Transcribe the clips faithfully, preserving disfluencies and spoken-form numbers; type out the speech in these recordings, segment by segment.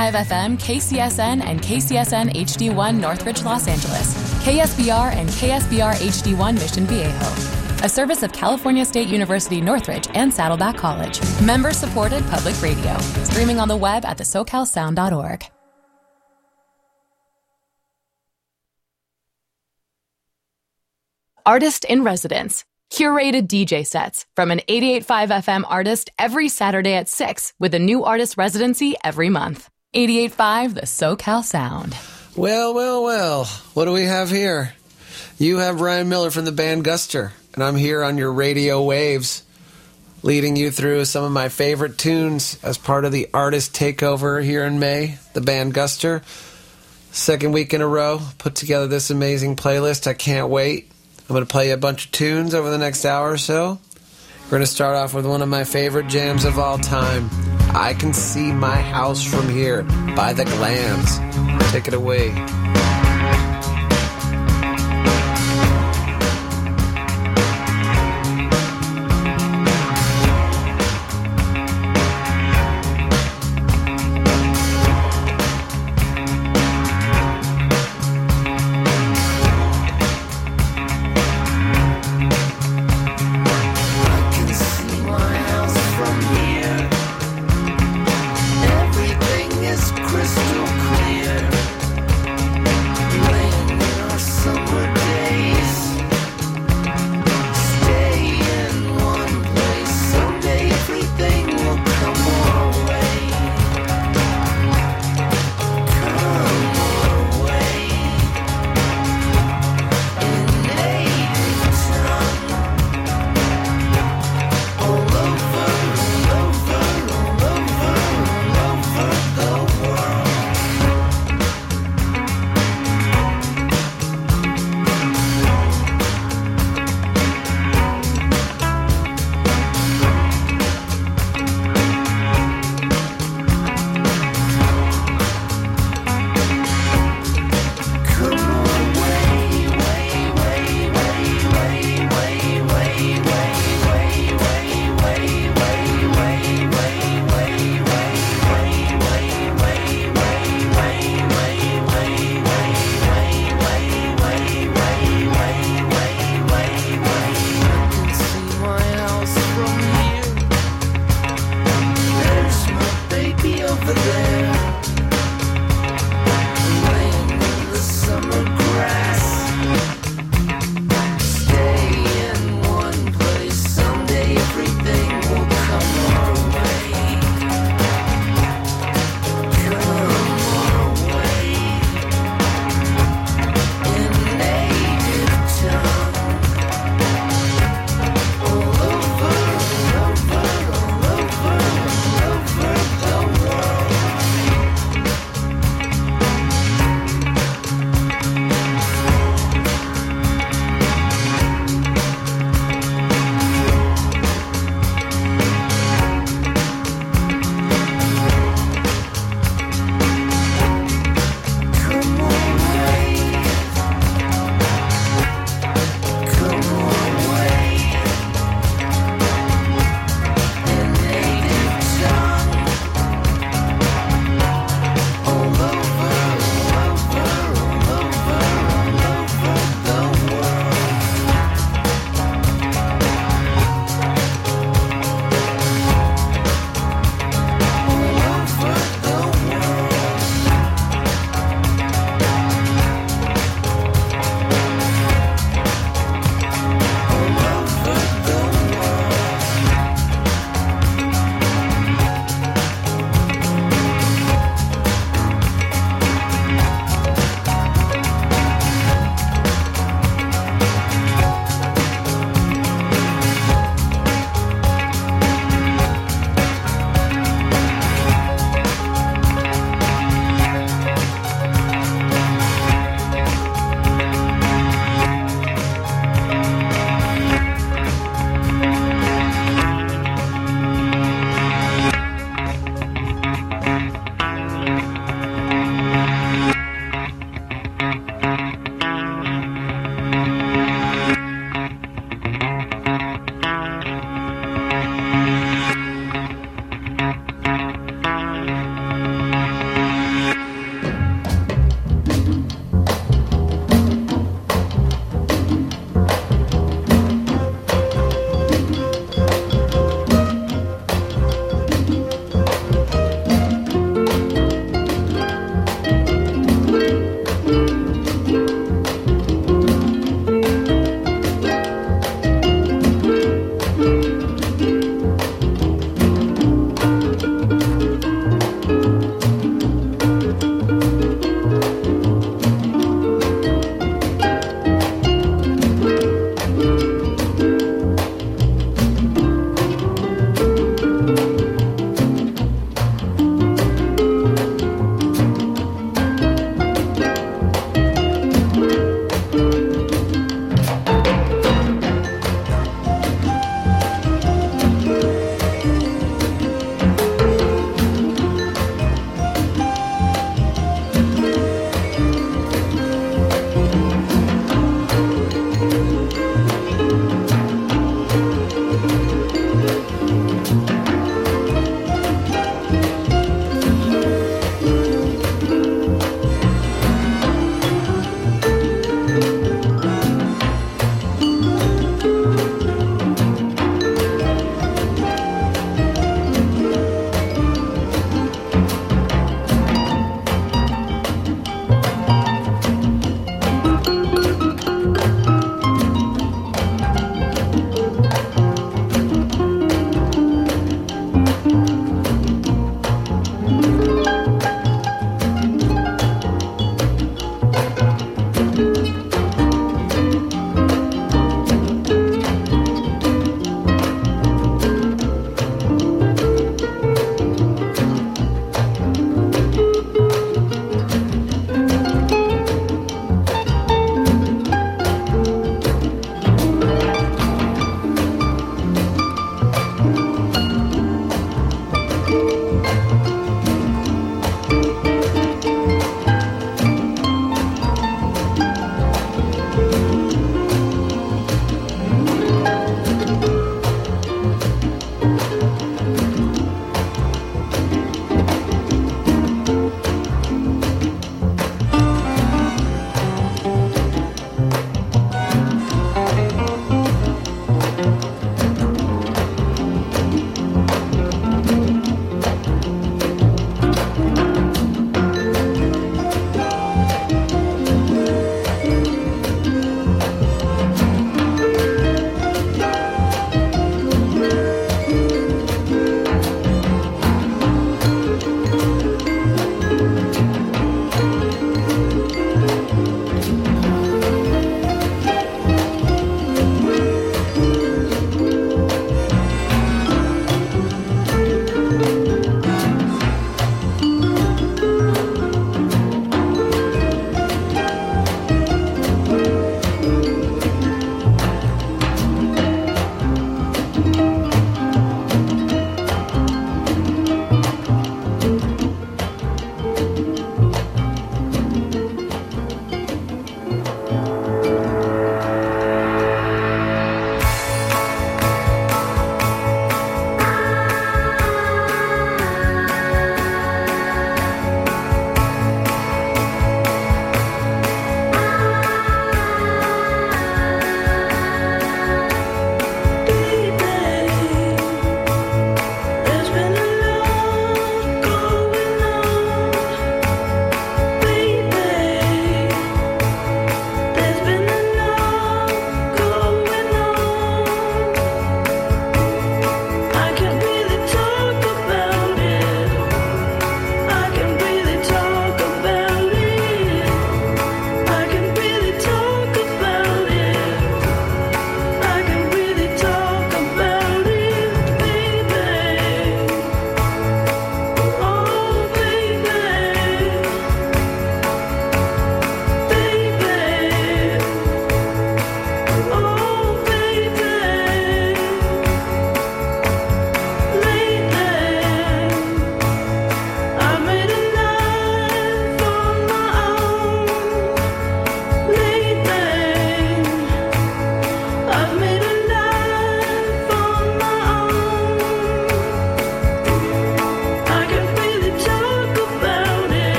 five F M, K C S N, and K C S N H D one Northridge, Los Angeles, K S B R and K S B R H D one Mission Viejo. A service of California State University Northridge and Saddleback College. Member-supported public radio. Streaming on the web at the socal sound dot org. Artist in Residence. Curated D J sets from an eighty-eight point five F M artist every Saturday at six with a new artist residency every month. eighty-eight point five The SoCal Sound. Well, well, well. What do we have here? You have Ryan Miller from the band Guster, and I'm here on your radio waves, leading you through some of my favorite tunes as part of the artist takeover here in May, the band Guster. Second week in a row, put together this amazing playlist. I can't wait. I'm going to play you a bunch of tunes over the next hour or so. We're going to start off with one of my favorite jams of all time, I Can See My House From Here by The Glands. Take it away. Everything is crystal clear.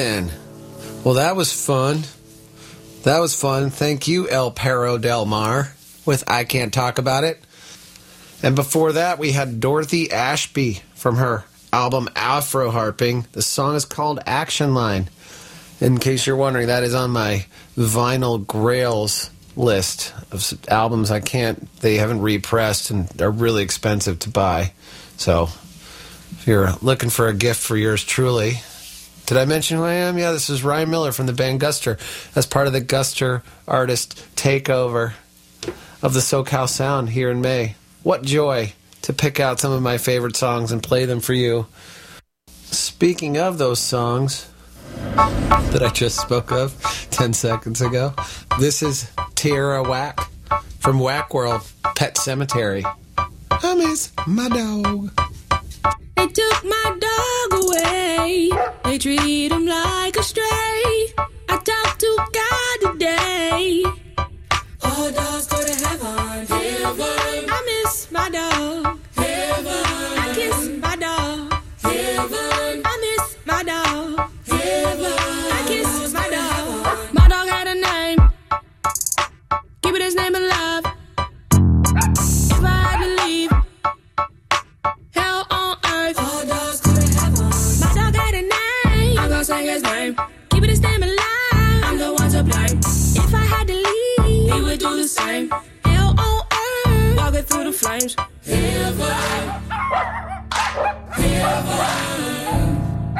man. Well, that was fun. That was fun. Thank you, El Perro Del Mar, with I Can't Talk About It. And before that, we had Dorothy Ashby from her album Afro Harping. The song is called Action Line. In case you're wondering, that is on my Vinyl Grails list of albums I can't, they haven't repressed and they're really expensive to buy. So if you're looking for a gift for yours truly. Did I mention who I am? Yeah, this is Ryan Miller from the band Guster as part of the Guster Artist Takeover of the SoCal Sound here in May. What joy to pick out some of my favorite songs and play them for you. Speaking of those songs that I just spoke of ten seconds ago, this is Tierra Whack from Whack World, Pet Cemetery. I miss my dog. They took my dog away. They treat him like a stray. I talked to God today. All dogs go to heaven. Heaven. I miss my dog. Heaven. I kiss my dog. Heaven. I miss my dog. Heaven. I kiss my dog. My dog had a name. Keeping his name alive. If I had to leave, hell on earth. All dogs go to heaven. My dog had a name. I'm gonna say his name. Keeping his name alive. I'm the one to blame. If I had to leave, he would do the same. Hell on earth. Walking through the flames. Heaven. Heaven.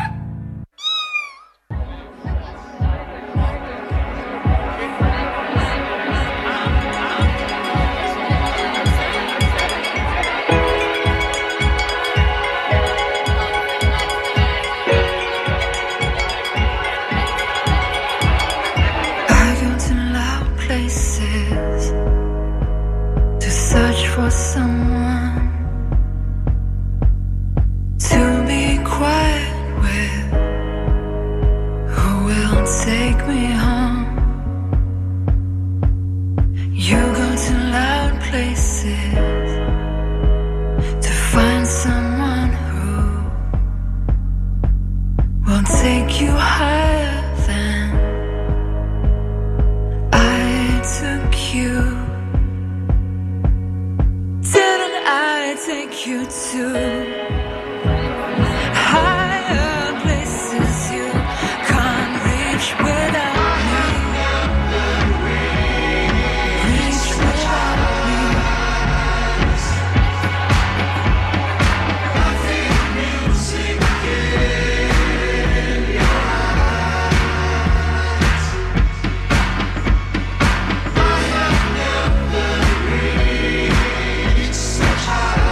For someone to be quiet with, who will take me home. You go to loud places to find someone who will take you higher than I took you. I take you to higher places you can't reach without me. Reach without me. I feel music in your eyes. I have never reached such high.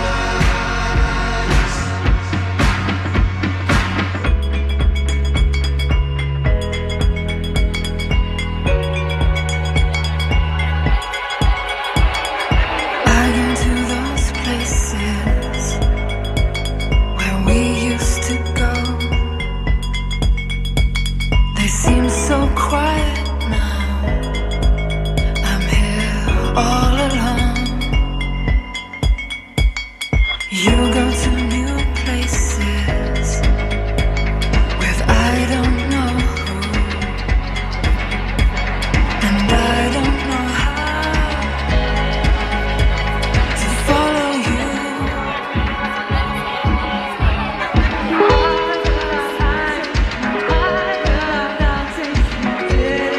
Yeah.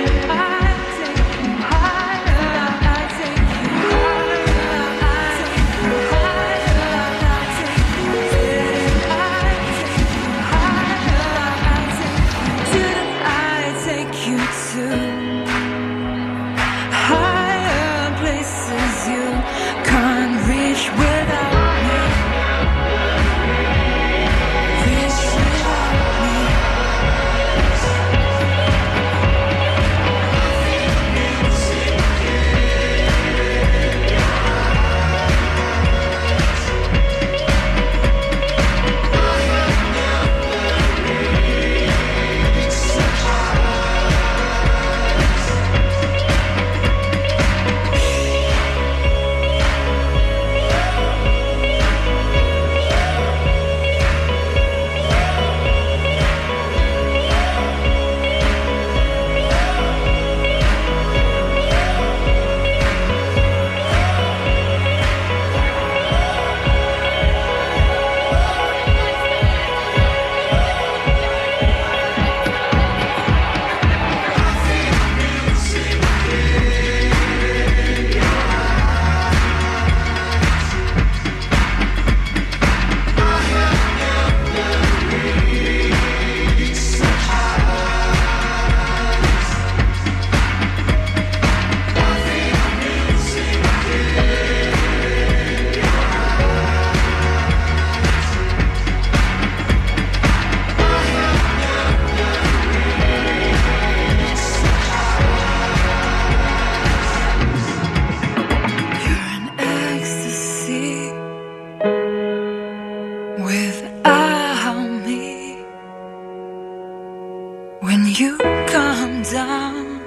you come down,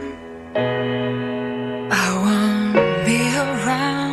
I won't be around.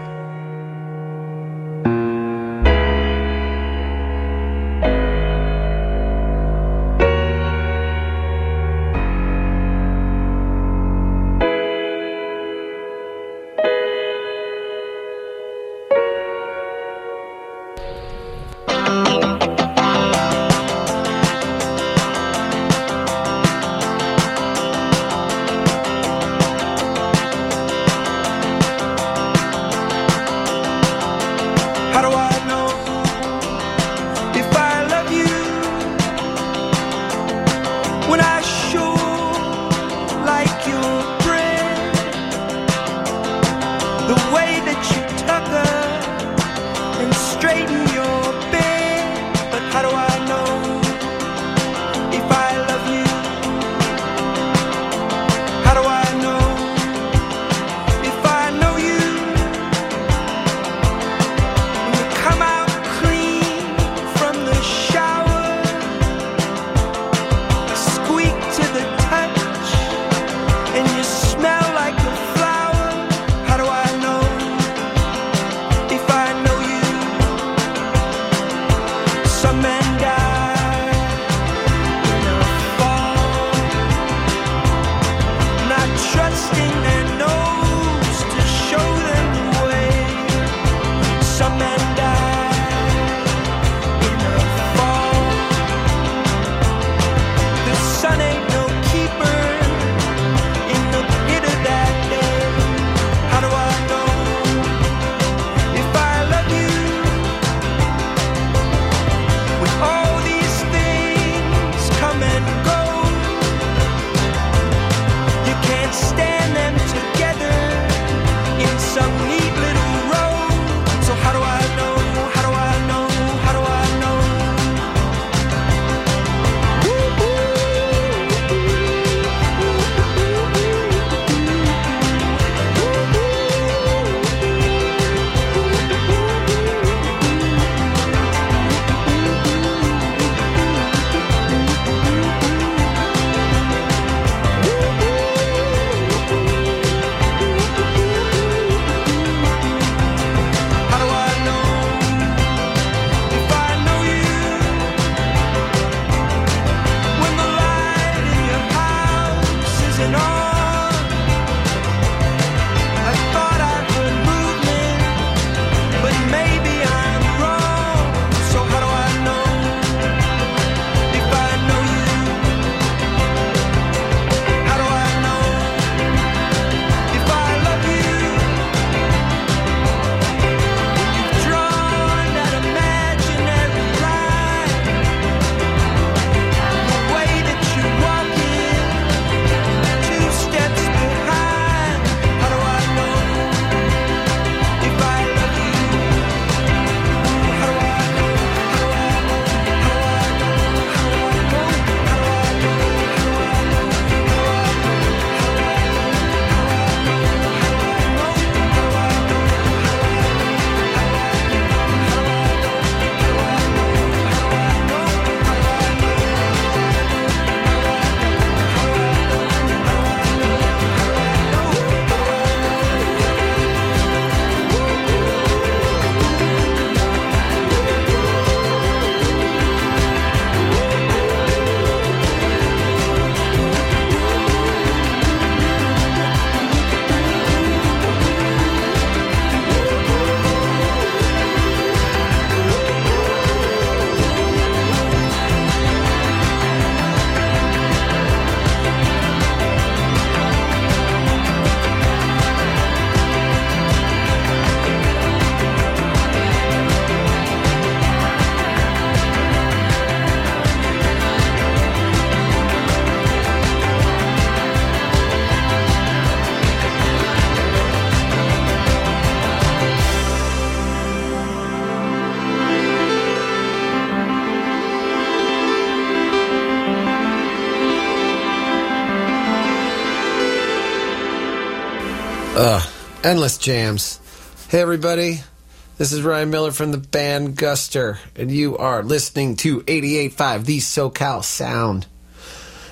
Ugh, endless jams. Hey everybody, this is Ryan Miller from the band Guster, and you are listening to eighty-eight point five, the SoCal Sound.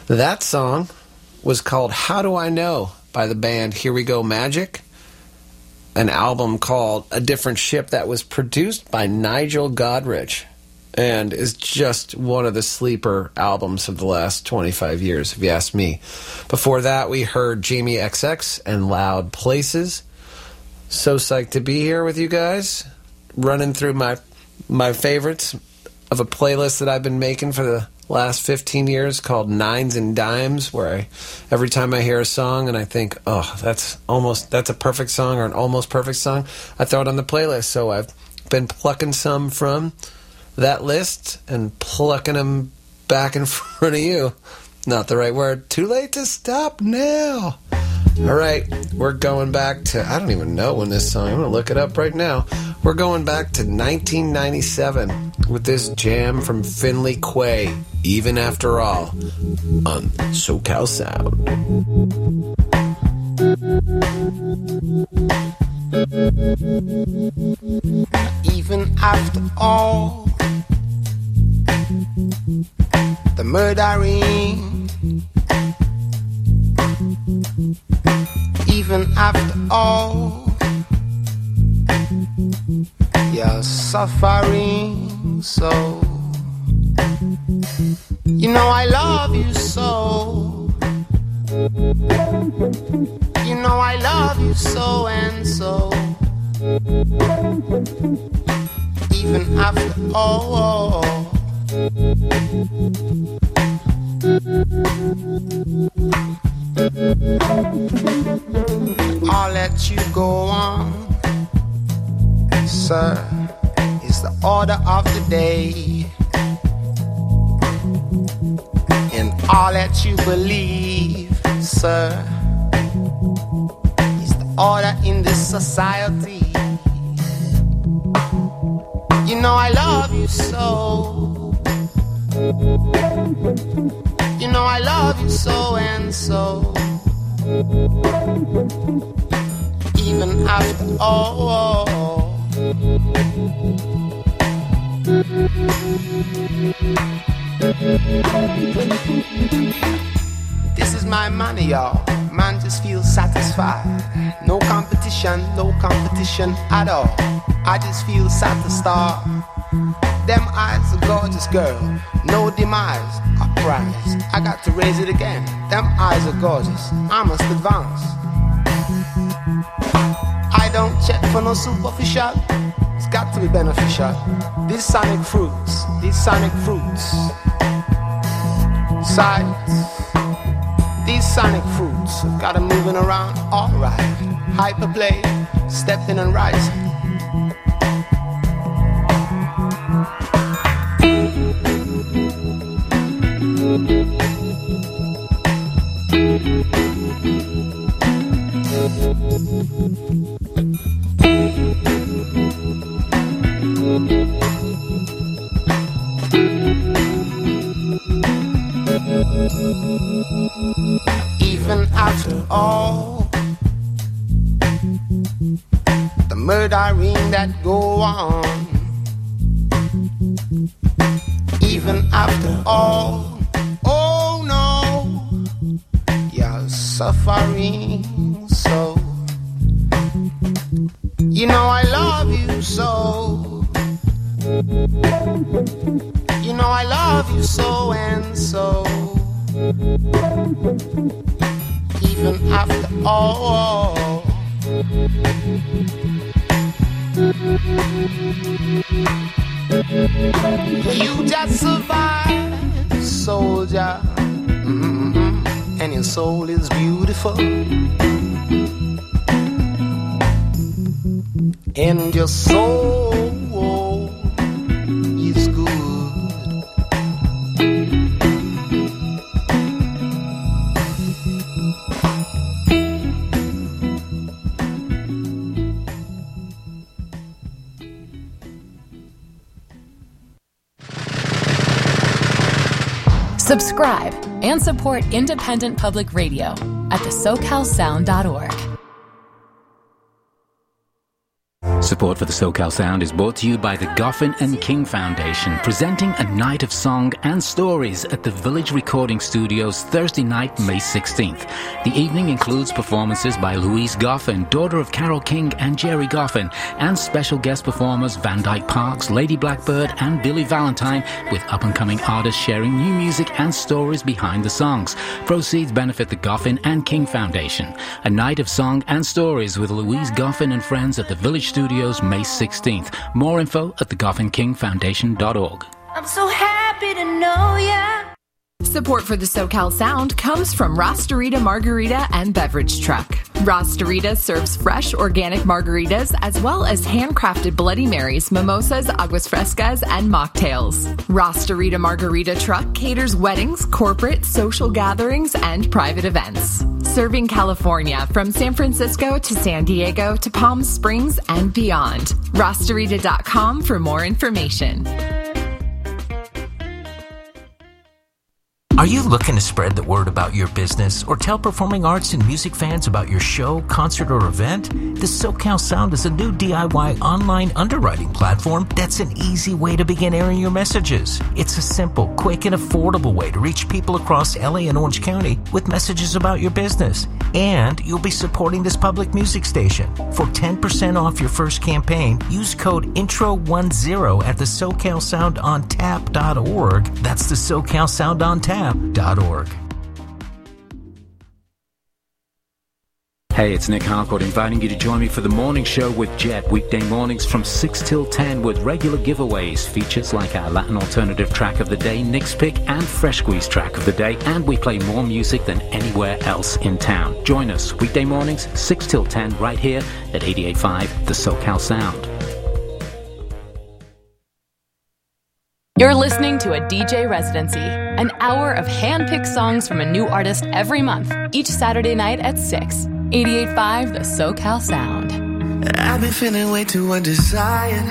That song was called How Do I Know by the band Here We Go Magic, an album called A Different Ship that was produced by Nigel Godrich and is just one of the sleeper albums of the last twenty-five years, if you ask me. Before that, we heard Jamie X X and Loud Places. So psyched to be here with you guys, running through my my favorites of a playlist that I've been making for the last fifteen years called Nines and Dimes, where I, every time I hear a song and I think, oh, that's almost that's a perfect song or an almost perfect song, I throw it on the playlist. So I've been plucking some from that list and plucking them back in front of you. Not the right word. Too late to stop now. All right, we're going back to, I don't even know when this song, I'm going to look it up right now. We're going back to nineteen ninety-seven with this jam from Finley Quay, Even After All, on SoCal Sound. Even after all the murdering, even after all your suffering, so you know I love you so, you know I love you so and so. Even after all, I'll let you go on, sir, is the order of the day. And I'll let you believe, sir, is the order in this society. You know I love you so, you know I love you so and so. Even after all, this is my money, y'all. Man just feels satisfied. No competition, no competition at all. I just feel satisfied. Them eyes, a gorgeous girl. No demise, a prize. I got to raise it again. Them eyes are gorgeous. I must advance. I don't check for no superficial. It's got to be beneficial. These sonic fruits, these sonic fruits. Sights. These sonic fruits got 'em moving around alright. Hyperplay, stepping and rising. Even after all the murdering that go on, even after all, oh no, you're suffering so. You know I love you so, you know I love you so and so. Even after all, you just survived, soldier, mm-hmm. And your soul is beautiful, and your soul is good. Subscribe and support independent public radio at the socal sound dot org. Support for the SoCal Sound is brought to you by the Goffin and King Foundation, presenting a night of song and stories at the Village Recording Studios Thursday night, May sixteenth. The evening includes performances by Louise Goffin, daughter of Carole King and Jerry Goffin, and special guest performers Van Dyke Parks, Lady Blackbird, and Billy Valentine, with up-and-coming artists sharing new music and stories behind the songs. Proceeds benefit the Goffin and King Foundation. A night of song and stories with Louise Goffin and friends at the Village Studios May sixteenth. More info at the goffin king foundation dot org. I'm so happy to know ya. Support for the SoCal Sound comes from Rostarita Margarita and Beverage Truck. Rostarita serves fresh organic margaritas as well as handcrafted Bloody Marys, mimosas, aguas frescas, and mocktails. Rostarita Margarita Truck caters weddings, corporate, social gatherings, and private events. Serving California from San Francisco to San Diego to Palm Springs and beyond. Rostarita dot com for more information. Are you looking to spread the word about your business or tell performing arts and music fans about your show, concert, or event? The SoCal Sound is a new D I Y online underwriting platform that's an easy way to begin airing your messages. It's a simple, quick, and affordable way to reach people across L A and Orange County with messages about your business. And you'll be supporting this public music station. For ten percent off your first campaign, use code intro ten at the socal sound on tap dot org. That's the SoCal Sound on Tap. .org. Hey, it's Nick Harcourt inviting you to join me for the morning show with Jet, weekday mornings from six till ten with regular giveaways, features like our Latin alternative track of the day, Nick's Pick, and Fresh Squeeze track of the day, and we play more music than anywhere else in town. Join us weekday mornings, six till ten, right here at eighty-eight point five, the SoCal Sound. You're listening to a D J Residency, an hour of hand-picked songs from a new artist every month, each Saturday night at six. eighty-eight point five, the SoCal Sound. I've been feeling way too undesired.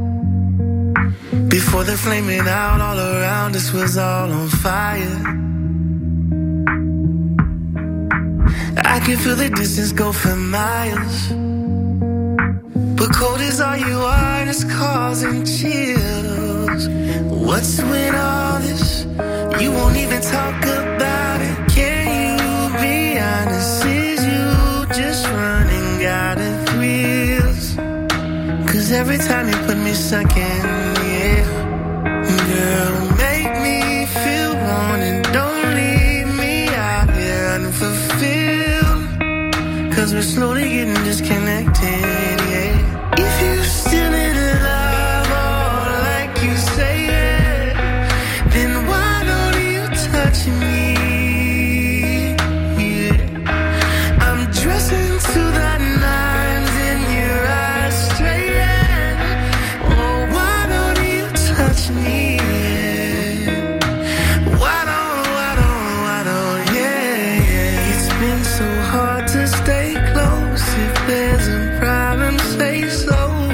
Before the flaming out all around us was all on fire. I can feel the distance go for miles, but cold is all you are and it's causing chills. What's with all this? You won't even talk about it. Can you be honest? Is you just running out of thrills? Cause every time you put me second, yeah. Girl, make me feel wanted. Don't leave me out here unfulfilled. Cause we're slowly getting disconnected, yeah. If you still in love, oh, like you say it, then why don't you touch me? Yeah. I'm dressing to the nines in your eyes straight in. Oh, why don't you touch me? Yeah. Why don't, why don't, why don't, yeah, yeah. It's been so hard to stay close. If there's a problem, say so.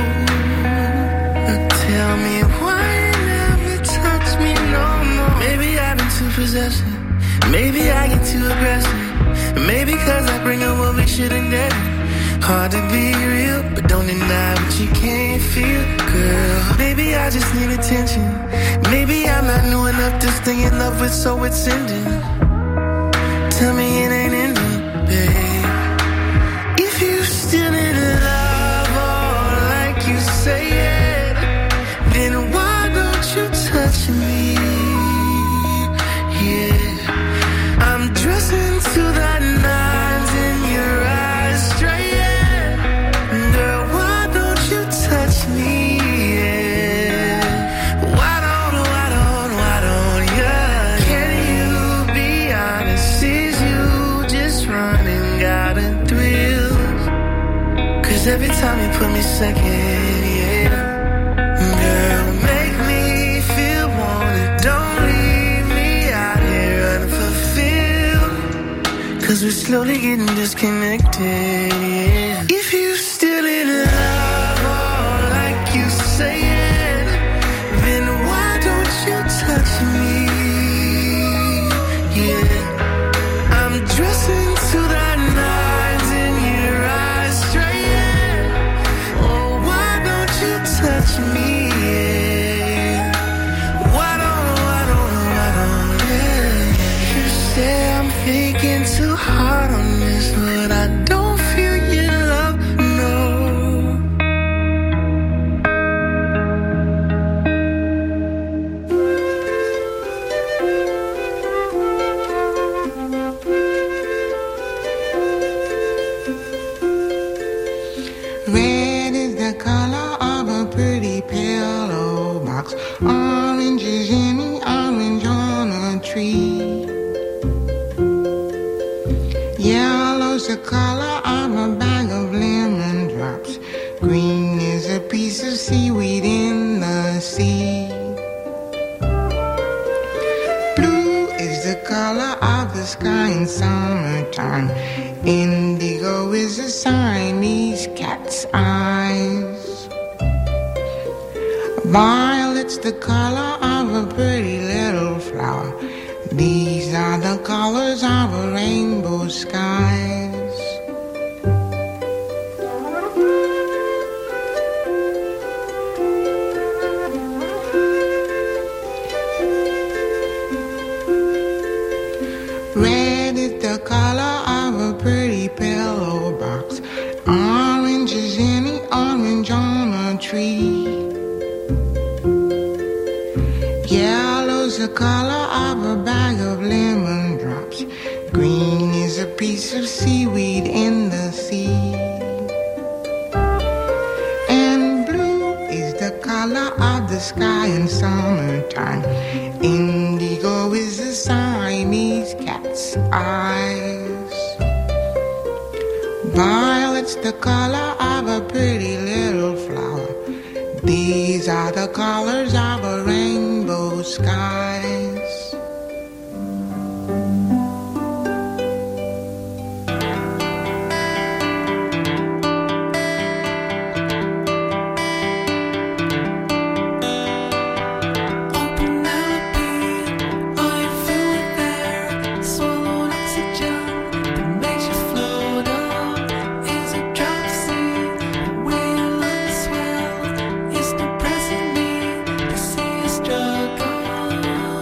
Now tell me why you never touch me no more. Maybe I've been too possessive. Maybe I get too aggressive. Maybe cause I bring up what we shouldn't done. Hard to be real, but don't deny what you can't feel, girl. Maybe I just need attention. Maybe I'm not new enough to stay in love with, so it's ending. Tell me it ain't ending, babe. If you still in love, oh, like you say it, then why don't you touch me? Yeah, I'm dressing to the nines in your eyes straight in. Girl, why don't you touch me? Yeah. Why don't, why don't, why don't you? Can you be honest? Is you just running out of thrills? Cause every time you put me second, yeah. Girl, make me feel wanted. Don't leave me out here unfulfilled. Cause we're slowly getting disconnected, yeah. If you still in love, oh, like you say it, then why don't you touch me? Yeah, I'm dressing to the nines in your eyes straight in. Oh, why trying too hard on this, but I don't feel your love, no. Red is the color of a pretty pillow box. Orange is any orange on a tree. Yellow's the color of a bag of lemon drops. Green is a piece of seaweed in the sea. Blue is the color of the sky in summertime. Indigo is a Siamese cat's eyes. Violet's the color of a pretty little flower. These are the colors of a rainbow skies. Red is the color of a pretty pillow box. Orange is any orange on a tree. Yellow's the color of a bag of lemon drops. Green is a piece of seaweed in the sea. And blue is the color of the sky in summertime. Indigo is the Siamese cat's eyes. Violet's the color of a pretty little flower. These are the colors of a rainbow skies. Struggle.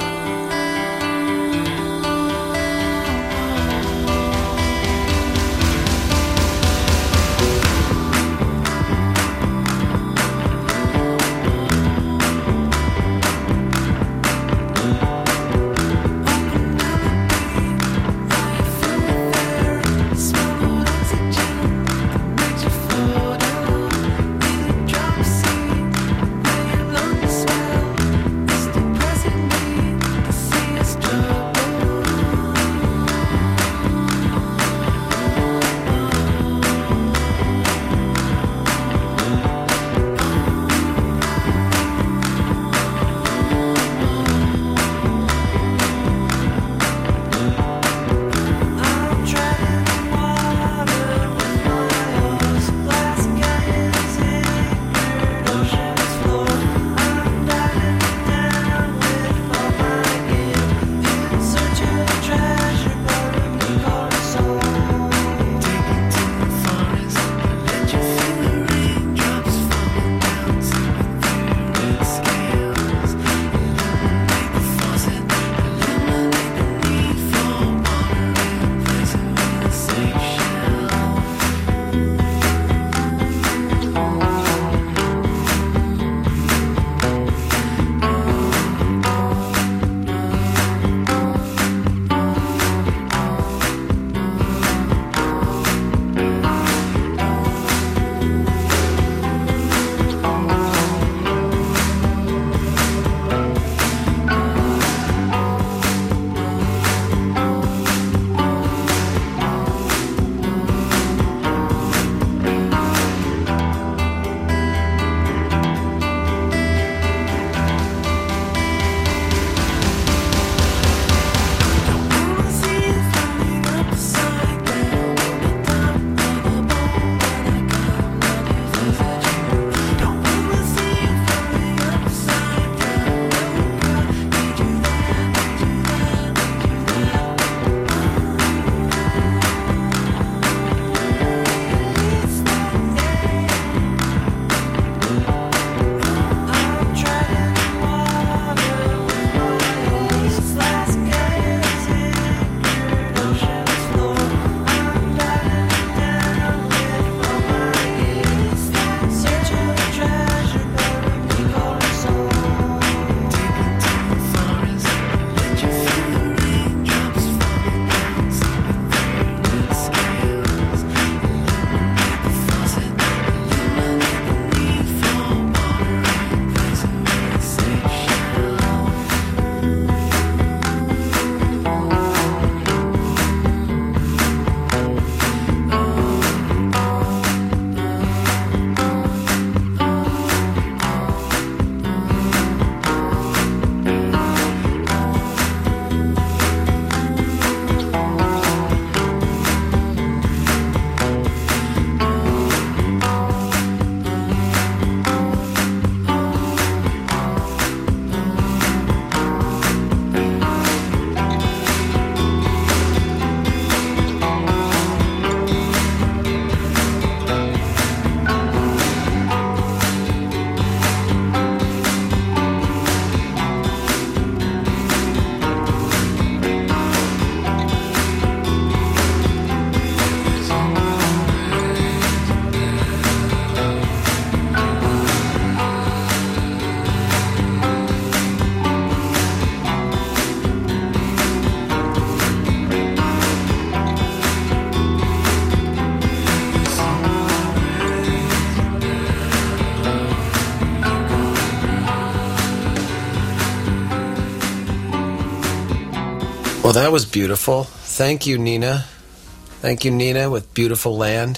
Well, that was beautiful. Thank you, Nina. Thank you, Nina, with Beautiful Land.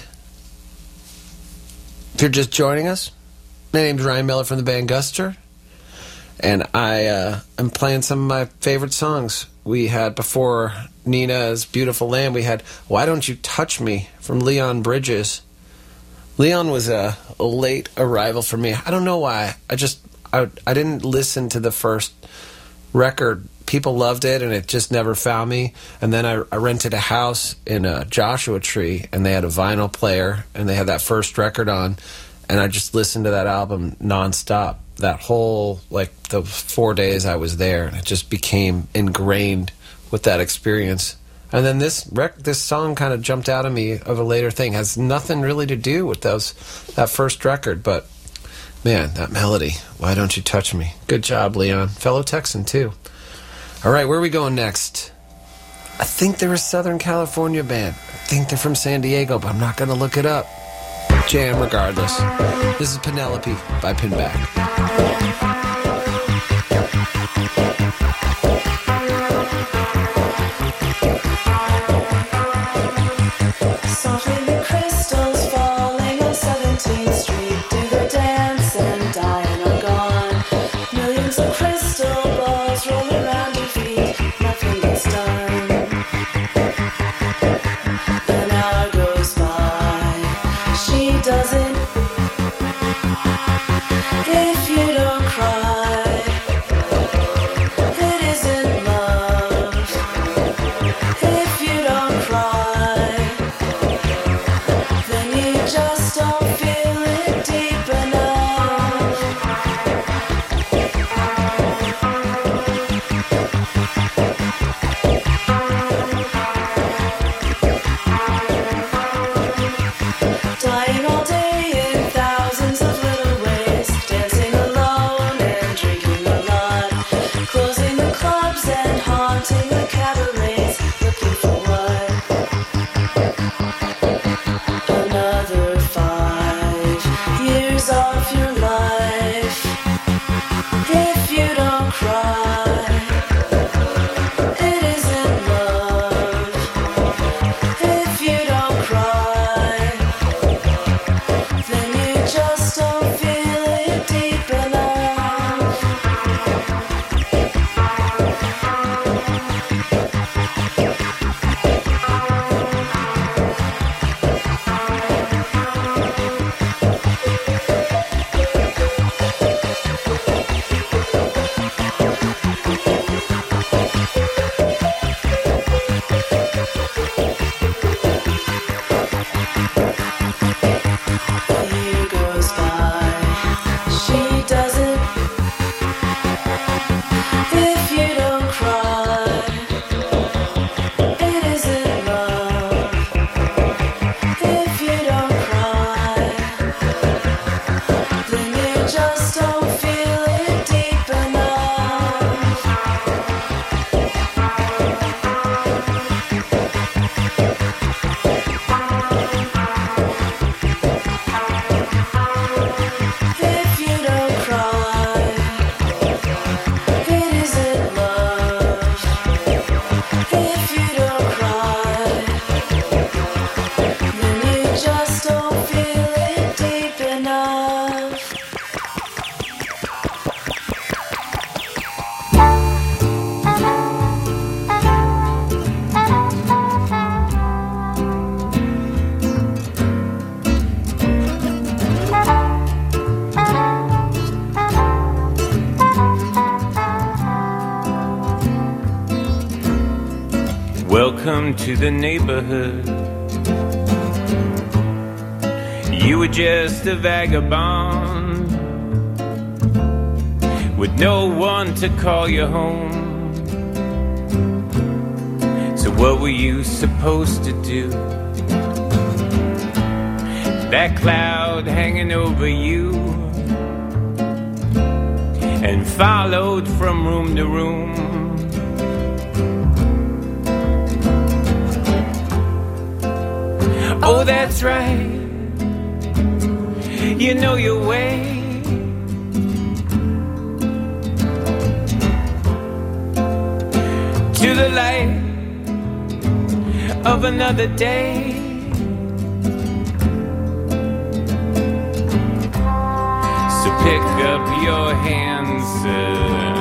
If you're just joining us, my name's Ryan Miller from the band Guster, and I uh, am playing some of my favorite songs. We had, before Nina's Beautiful Land, we had Why Don't You Touch Me from Leon Bridges. Leon was a, a late arrival for me. I don't know why. I just, I, I didn't listen to the first record. People loved it, and it just never found me. And then I, I rented a house in a Joshua Tree, and they had a vinyl player, and they had that first record on, and I just listened to that album nonstop. That whole, like, the four days I was there, and it just became ingrained with that experience. And then this rec- this song kind of jumped out of me of a later thing. Has nothing really to do with those that first record, but man, that melody, Why Don't You Touch Me? Good job, Leon. Fellow Texan, too. All right, where are we going next? I think they're a Southern California band. I think they're from San Diego, but I'm not going to look it up. Jam regardless. This is Penelope by Pinback. If you don't cry, Welcome to the neighborhood. You were just a vagabond with no one to call you home. So what were you supposed to do? That cloud hanging over you, and followed from room to room. Oh, that's right, you know your way. To the light of another day. So pick up your hands, uh,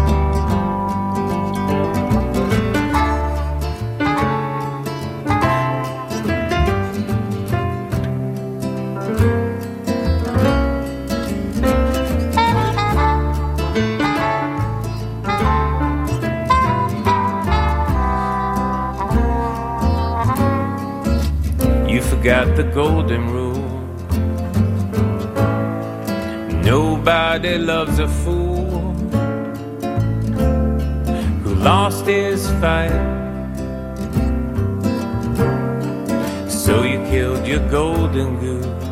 got the golden rule. Nobody loves a fool who lost his fight. So you killed your golden goose.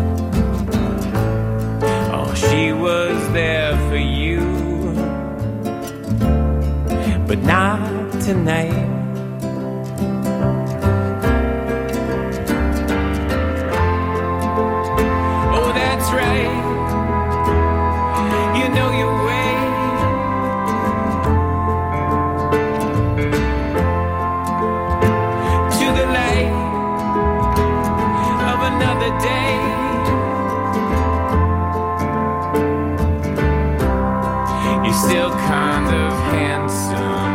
Oh, she was there for you, but not tonight. Still kind of handsome.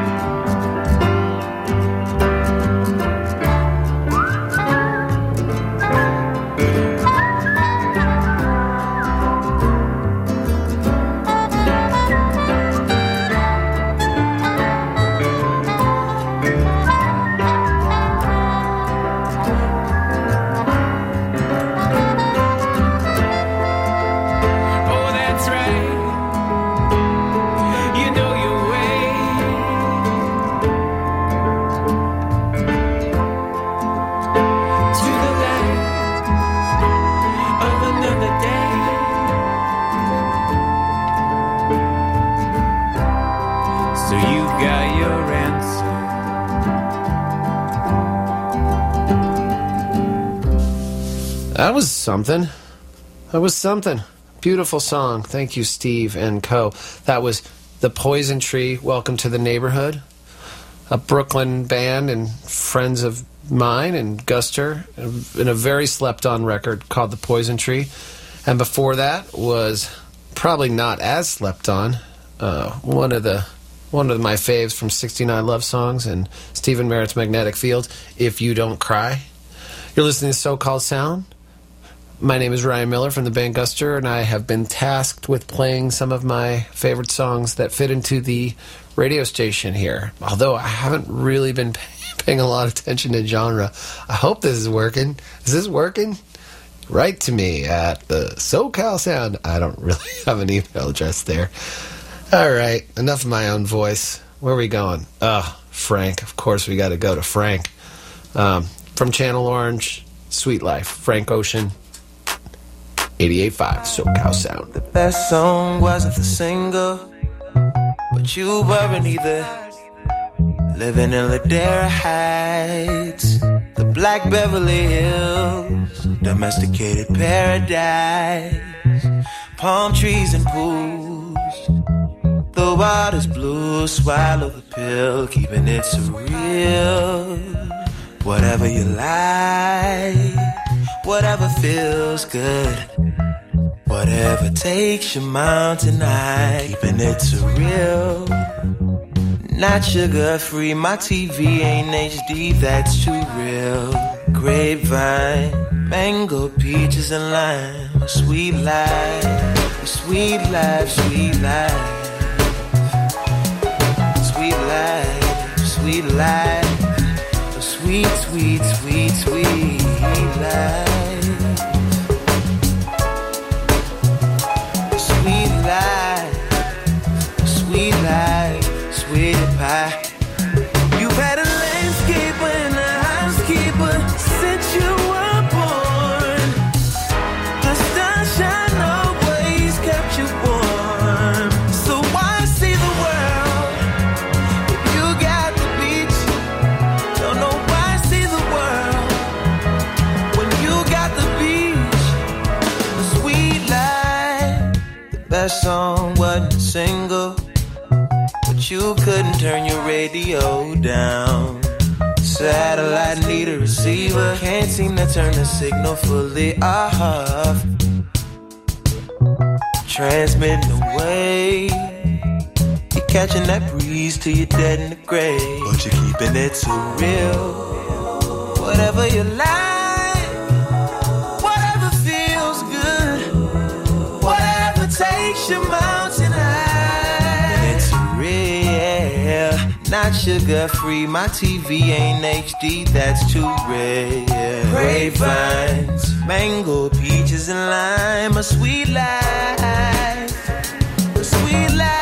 That was something. That was something. Beautiful song. Thank you, Steve and co. That was The Poison Tree, Welcome to the Neighborhood, a Brooklyn band and friends of mine and Guster, in a very slept-on record called The Poison Tree. And before that was probably not as slept on, uh, one of the one of my faves from sixty-nine Love Songs and Stephen Merritt's Magnetic Field, If You Don't Cry. You're listening to So-Called Sound. My name is Ryan Miller from the band Guster, and I have been tasked with playing some of my favorite songs that fit into the radio station here. Although I haven't really been pay- paying a lot of attention to genre. I hope this is working. Is this working? Write to me at the SoCal Sound. I don't really have an email address there. All right, enough of my own voice. Where are we going? Oh, Frank. Of course, we got to go to Frank. Um, from Channel Orange, Sweet Life. Frank Ocean. eighty-eight point five SoCal Sound. The best song wasn't the single, but you weren't either. Living in Ladera Heights, the Black Beverly Hills, domesticated paradise, palm trees and pools. The water's blue, swallow the pill, keeping it surreal. Whatever you like, whatever feels good, whatever takes your mountain high, keeping it surreal. Not sugar free, my T V ain't H D, that's too real. Grapevine, mango, peaches and lime, a sweet life, a sweet life, sweet life. Sweet life, sweet life, a sweet, sweet, sweet, sweet life. Sweet life, sweet life, sweet pie. You've had a landscaper and a housekeeper since you were born. The sunshine always kept you warm. So why see the world if you got the beach? Don't know why see the world when you got the beach. The sweet life, the best song wasn't a single, you couldn't turn your radio down. Satellite need a receiver. Can't seem to turn the signal fully off. Transmitting away. You're catching that breeze till you're dead in the grave. But you're keeping it too real. Whatever you like, whatever feels good, whatever takes your mountain high. And it's real, not sugar free. My T V ain't H D, that's too rare. Grapevines, mango, peaches and lime, a sweet life, a sweet life.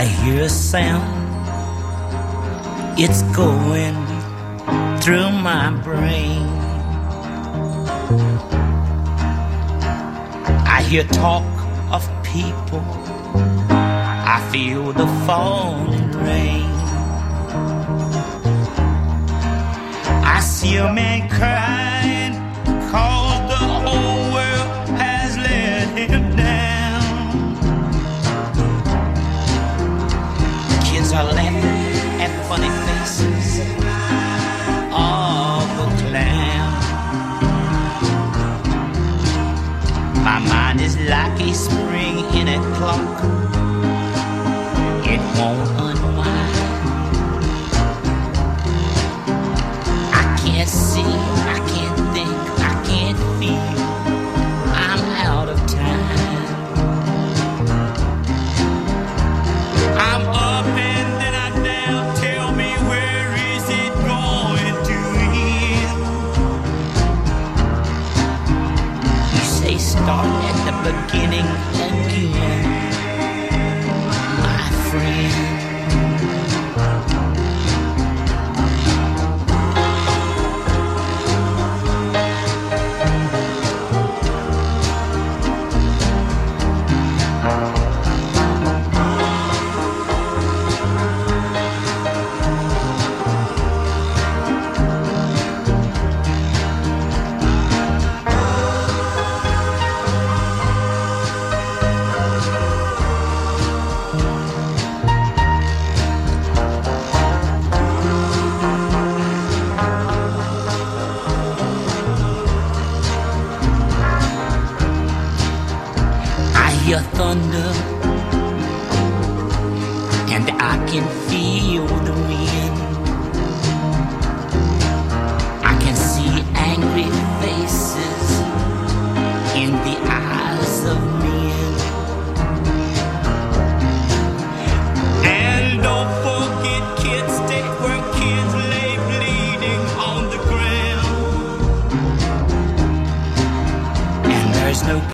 I hear a sound, it's going through my brain. I hear talk of people, I feel the falling rain. I see a man crying, cause the whole world has let him down. Kids are laughing at funny faces of a clown. My mind is like a spring in a clock, it won't unwind. I can't see, I can't think, I can't feel, I'm out of time. I'm up and then I'm down, tell me where is it going to end? You say start at the beginning again, my friend. Hear thunder, and I can feel the wind. I can see angry faces in the eyes of